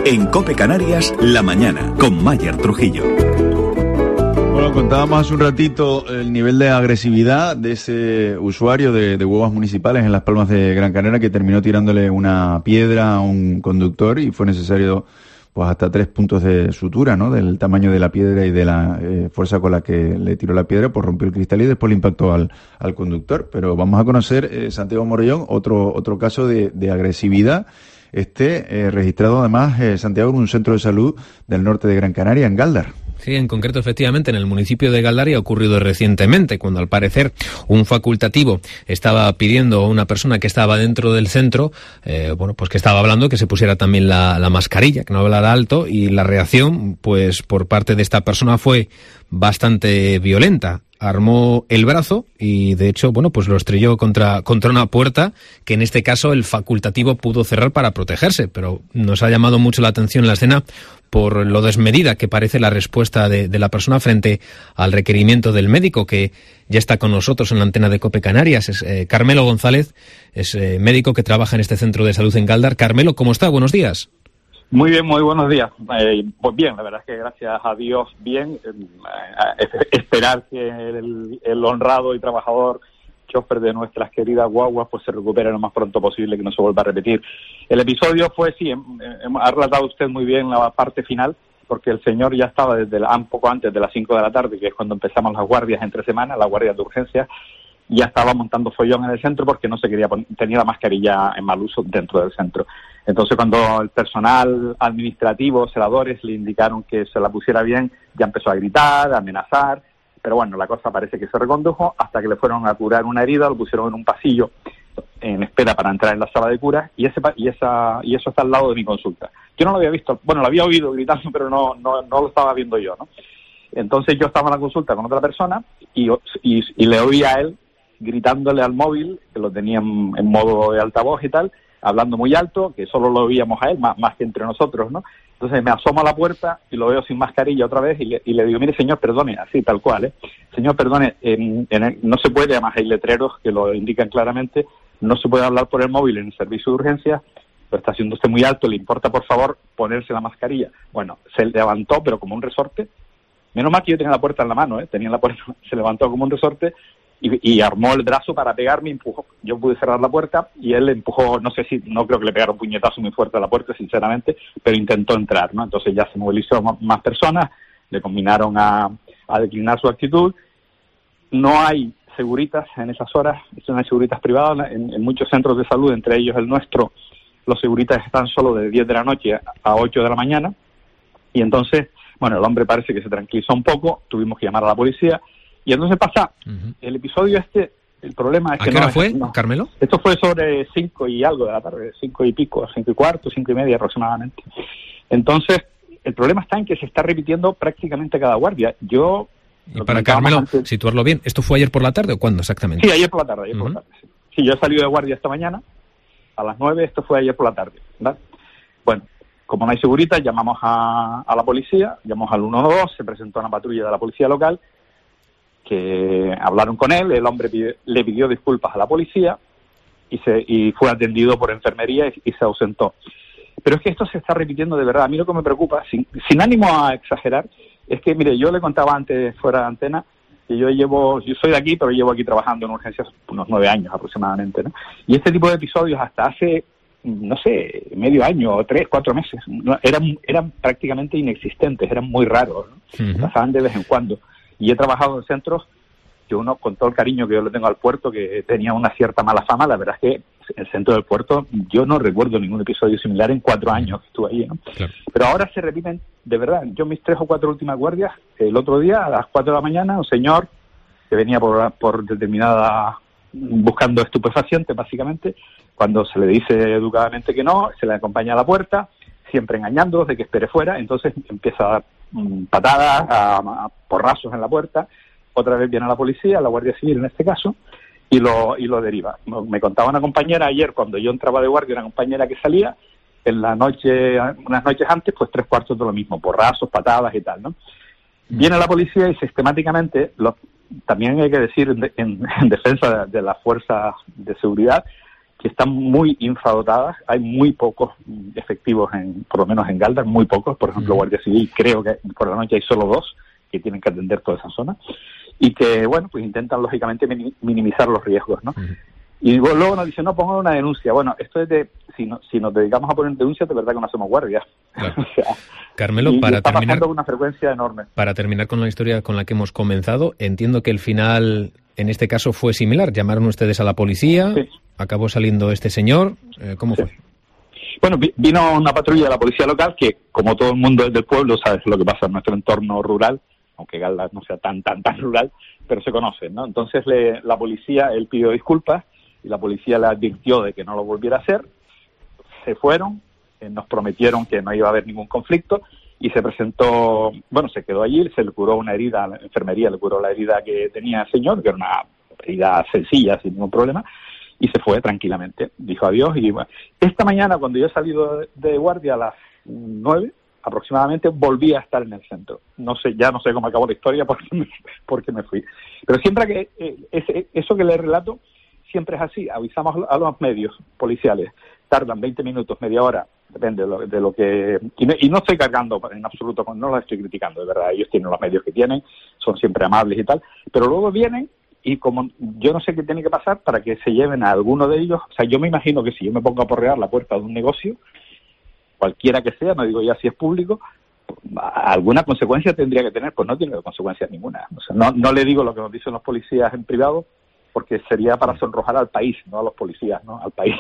En COPE Canarias, La Mañana, con Mayer Trujillo. Bueno, contábamos hace un ratito el nivel de agresividad de ese usuario de huevas municipales en Las Palmas de Gran Canaria, que terminó tirándole una piedra a un conductor y fue necesario pues hasta 3 puntos de sutura, ¿no? Del tamaño de la piedra y de la fuerza con la que le tiró la piedra, pues rompió el cristal y después le impactó al conductor. Pero vamos a conocer, Santiago Morellón, otro caso de agresividad, registrado además, Santiago, en un centro de salud del norte de Gran Canaria, en Gáldar. Sí, en concreto, efectivamente, en el municipio de Gáldar, ha ocurrido recientemente, cuando al parecer un facultativo estaba pidiendo a una persona que estaba dentro del centro, pues que estaba hablando, que se pusiera también la mascarilla, que no hablara alto, y la reacción, pues por parte de esta persona fue bastante violenta. Armó el brazo y, de hecho, pues lo estrelló contra una puerta que, en este caso, el facultativo pudo cerrar para protegerse. Pero nos ha llamado mucho la atención la escena por lo desmedida que parece la respuesta de la persona frente al requerimiento del médico, que ya está con nosotros en la antena de COPE Canarias. Es Carmelo González, es médico que trabaja en este centro de salud en Gáldar. Carmelo, ¿cómo está? Buenos días. Muy bien, muy buenos días. Pues bien, la verdad es que gracias a Dios bien. Esperar que el honrado y trabajador chofer de nuestras queridas guaguas pues se recupere lo más pronto posible, que no se vuelva a repetir. El episodio fue, sí, ha relatado usted muy bien la parte final, porque el señor ya estaba desde un poco antes de las 5 de la tarde, que es cuando empezamos las guardias entre semanas, las guardias de urgencia, ya estaba montando follón en el centro porque no se quería tenía la mascarilla en mal uso dentro del centro. Entonces, cuando el personal administrativo, celadores, le indicaron que se la pusiera bien, ya empezó a gritar, a amenazar, pero bueno, la cosa parece que se recondujo hasta que le fueron a curar una herida, lo pusieron en un pasillo en espera para entrar en la sala de curas, y eso está al lado de mi consulta. Yo no lo había visto, lo había oído gritando, pero no lo estaba viendo yo, ¿no? Entonces yo estaba en la consulta con otra persona y le oí a él gritándole al móvil, que lo tenía en modo de altavoz y tal, hablando muy alto, que solo lo oíamos a él, más que entre nosotros, ¿no? Entonces me asomo a la puerta y lo veo sin mascarilla otra vez y le digo, mire, señor, perdone, así tal cual, señor, perdone, no se puede, además hay letreros que lo indican claramente, no se puede hablar por el móvil en el servicio de urgencias, lo está haciendo usted muy alto, le importa, por favor, ponerse la mascarilla. Bueno, se levantó, pero como un resorte. Menos mal que yo tenía la puerta en la mano, tenía la puerta, se levantó como un resorte y armó el brazo para pegarme, empujó. Yo pude cerrar la puerta y él empujó, no creo que le pegara un puñetazo muy fuerte a la puerta, sinceramente, pero intentó entrar, ¿no? Entonces ya se movilizó más personas, le combinaron a declinar su actitud. No hay seguritas en esas horas, no hay seguritas privadas en muchos centros de salud, entre ellos el nuestro. Los seguritas están solo de 10 de la noche a 8 de la mañana, y entonces, el hombre parece que se tranquilizó un poco, tuvimos que llamar a la policía. Y entonces pasa, el episodio el problema es que... ¿A qué hora fue, Carmelo? Esto fue sobre 5 y algo de la tarde, 5 y pico, 5 y cuarto, 5 y media aproximadamente. Entonces, el problema está en que se está repitiendo prácticamente cada guardia. Y para Carmelo, situarlo bien, ¿esto fue ayer por la tarde o cuándo exactamente? Sí, ayer por la tarde, Sí, yo he salido de guardia esta mañana, a las 9, esto fue ayer por la tarde, ¿verdad? Bueno, como no hay seguritas, llamamos a la policía, llamamos al 112, se presentó una patrulla de la policía local, que hablaron con él, el hombre le pidió disculpas a la policía y fue atendido por enfermería y se ausentó. Pero es que esto se está repitiendo de verdad. A mí lo que me preocupa, sin ánimo a exagerar, es que, mire, yo le contaba antes fuera de antena que yo soy de aquí, pero llevo aquí trabajando en urgencias unos 9 años aproximadamente, ¿no? Y este tipo de episodios hasta hace, medio año o 3, 4 meses, eran prácticamente inexistentes, eran muy raros, ¿no? Pasaban de vez en cuando. Y he trabajado en centros que uno, con todo el cariño que yo le tengo al puerto, que tenía una cierta mala fama, la verdad es que el centro del puerto, yo no recuerdo ningún episodio similar en 4 años que estuve allí, ¿no? Claro. Pero ahora se repiten, de verdad, yo mis 3 o 4 últimas guardias, el otro día a las 4 de la mañana, un señor que venía por determinada, buscando estupefacientes básicamente, cuando se le dice educadamente que no, se le acompaña a la puerta, siempre engañándolos de que espere fuera, entonces empieza a dar patadas, a porrazos en la puerta. Otra vez viene la policía, la Guardia Civil en este caso, y lo deriva. Me contaba una compañera ayer, cuando yo entraba de guardia, una compañera que salía, en la noche, unas noches antes, pues 3/4 de lo mismo, porrazos, patadas y tal, ¿no? Viene la policía y sistemáticamente, también hay que decir en defensa de las fuerzas de seguridad, que están muy infradotadas. Hay muy pocos efectivos, por lo menos en Galdar, muy pocos. Por ejemplo, Guardia Civil, creo que por la noche hay solo 2 que tienen que atender toda esa zona. Y que, bueno, pues intentan lógicamente minimizar los riesgos, ¿no? Y luego nos dicen, no, pongan una denuncia. Bueno, esto es si nos dedicamos a poner denuncias, de verdad que no hacemos guardia. Claro. O sea, Carmelo, para terminar con una frecuencia enorme. Para terminar con la historia con la que hemos comenzado, entiendo que el final, en este caso, fue similar. Llamaron ustedes a la policía, sí. Acabó saliendo este señor. ¿Cómo fue? Bueno, vino una patrulla de la policía local que, como todo el mundo del pueblo, sabes lo que pasa en nuestro entorno rural, aunque Galdar no sea tan rural, pero se conocen, ¿no? Entonces la policía, él pidió disculpas y la policía le advirtió de que no lo volviera a hacer. Se fueron, nos prometieron que no iba a haber ningún conflicto y se presentó, bueno, se quedó allí, se le curó una herida, la enfermería le curó la herida que tenía el señor, que era una herida sencilla, sin ningún problema, y se fue tranquilamente, dijo adiós. Y bueno, esta mañana, cuando yo he salido de guardia a las 9, aproximadamente, volví a estar en el centro. Ya no sé cómo acabó la historia porque me fui. Pero siempre que eso que le relato siempre es así. Avisamos a los medios policiales, tardan 20 minutos, media hora, depende de lo que... Y no estoy cargando en absoluto, no los estoy criticando, de verdad. Ellos tienen los medios que tienen, son siempre amables y tal, pero luego vienen y como yo no sé qué tiene que pasar para que se lleven a alguno de ellos. O sea, yo me imagino que si yo me pongo a porrear la puerta de un negocio, cualquiera que sea, no digo ya si es público, alguna consecuencia tendría que tener. Pues no tiene consecuencias ninguna. O sea, no le digo lo que nos dicen los policías en privado, porque sería para sonrojar al país, no a los policías, ¿no? Al país.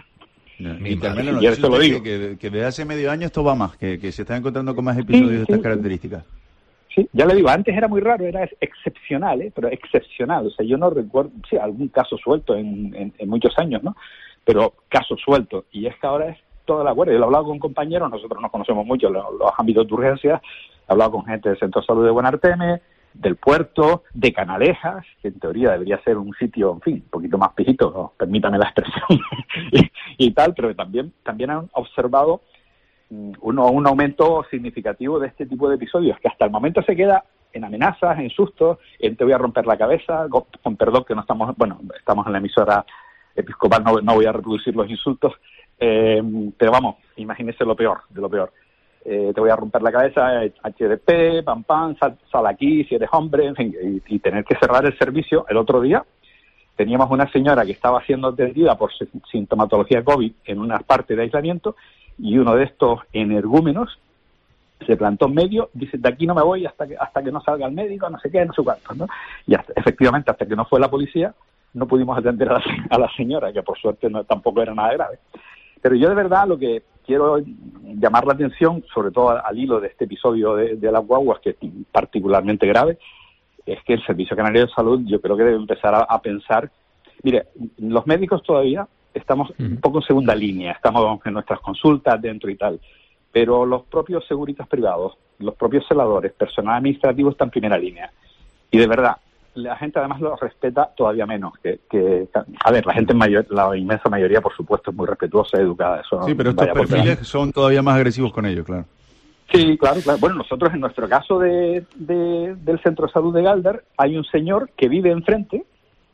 Y Carmelo, nos dice lo digo. Que desde hace medio año esto va más, que se están encontrando con más episodios de estas características. Sí, ya le digo, antes era muy raro, era excepcional, pero excepcional. O sea, yo no recuerdo, sí, algún caso suelto en muchos años, ¿no? Pero caso suelto. Y es que ahora es toda la guardia. Yo lo he hablado con compañeros, nosotros nos conocemos mucho los ámbitos de urgencia, he hablado con gente del Centro de Salud de Buenarteme, del puerto, de Canalejas, que en teoría debería ser un sitio, en fin, un poquito más pijito, ¿no? Permítame la expresión, y tal, pero también han observado un aumento significativo de este tipo de episodios, que hasta el momento se queda en amenazas, en sustos, en te voy a romper la cabeza, con perdón que no estamos en la emisora episcopal, no voy a reproducir los insultos, pero vamos, imagínese lo peor, de lo peor. Te voy a romper la cabeza, HDP, pam, sal aquí, si eres hombre, en fin, y tener que cerrar el servicio. El otro día teníamos una señora que estaba siendo atendida por sintomatología COVID en una parte de aislamiento, y uno de estos energúmenos se plantó en medio, dice, de aquí no me voy hasta que no salga el médico, no sé qué, no sé cuánto, ¿no? Y efectivamente, hasta que no fue la policía, no pudimos atender a la señora, que por suerte tampoco era nada grave. Pero yo de verdad lo que quiero llamar la atención, sobre todo al hilo de este episodio de las guaguas, que es particularmente grave, es que el Servicio Canario de Salud, yo creo que debe empezar a pensar. Mire, los médicos todavía estamos un poco en segunda línea, estamos en nuestras consultas dentro y tal, pero los propios seguritas privados, los propios celadores, personal administrativo está en primera línea. Y de verdad, la gente además lo respeta todavía menos. A ver, la gente la inmensa mayoría, por supuesto, es muy respetuosa y educada. Eso sí, pero estos perfiles son todavía más agresivos con ellos, claro. Sí, claro. Bueno, nosotros en nuestro caso del Centro de Salud de Galdar, hay un señor que vive enfrente,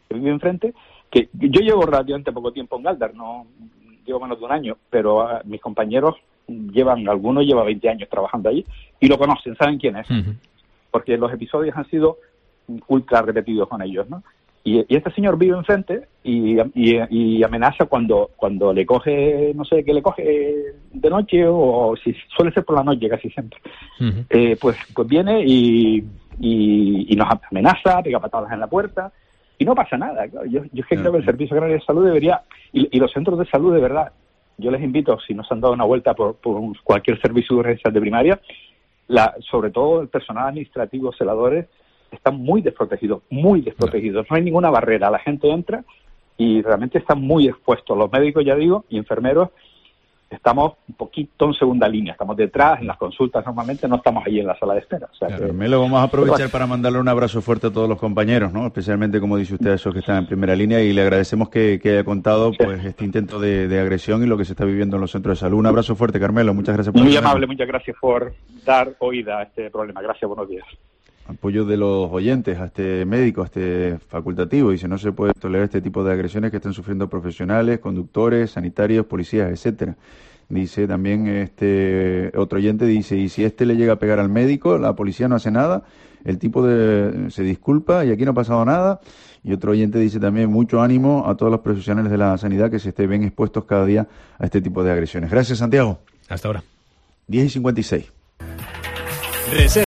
que yo llevo relativamente poco tiempo en Galdar, no llevo menos de un año, pero mis compañeros algunos llevan 20 años trabajando allí y lo conocen, saben quién es, porque los episodios han sido ultra repetidos con ellos, ¿no? Y este señor vive enfrente y amenaza cuando le coge, no sé qué le coge de noche, o si suele ser por la noche casi siempre, pues viene y nos amenaza, pega patadas en la puerta y no pasa nada. Claro. Yo es que creo que el Servicio Canario de Salud debería, y los centros de salud de verdad, yo les invito, si no se han dado una vuelta por cualquier servicio de urgencias de primaria, sobre todo el personal administrativo, celadores, están muy desprotegidos. No hay ninguna barrera, la gente entra y realmente están muy expuestos. Los médicos, ya digo, y enfermeros, estamos un poquito en segunda línea, estamos detrás, en las consultas normalmente no estamos ahí en la sala de espera. O sea, claro, Carmelo, vamos a aprovechar para mandarle un abrazo fuerte a todos los compañeros, ¿no? Especialmente, como dice usted, a esos que están en primera línea, y le agradecemos que haya contado pues este intento de agresión y lo que se está viviendo en los centros de salud. Un abrazo fuerte, Carmelo, muchas gracias por Muy amable, muchas gracias por dar oída a este problema. Gracias, buenos días. apoyo de los oyentes a este médico, a este facultativo. Dice, no se puede tolerar este tipo de agresiones que están sufriendo profesionales, conductores, sanitarios, policías, etcétera. Dice también este otro oyente, dice, y si le llega a pegar al médico, la policía no hace nada, el tipo se disculpa y aquí no ha pasado nada. Y otro oyente dice también, mucho ánimo a todos los profesionales de la sanidad que se ven expuestos cada día a este tipo de agresiones. Gracias, Santiago. Hasta ahora. 10:56.